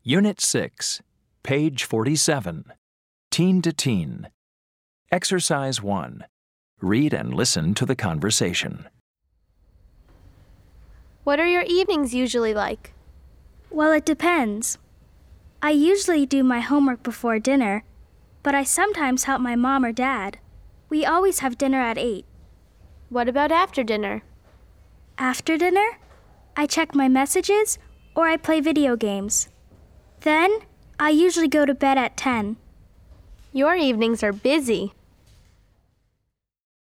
Unit 6, page 47. Teen to Teen. Exercise 1. Read and listen to the conversation. What are your evenings usually like? Well, it depends. I usually do my homework before dinner, but I sometimes help my mom or dad. We always have dinner at 8. What about after dinner? After dinner, I check my messages or I play video games. Then, I usually go to bed at 10. Your evenings are busy.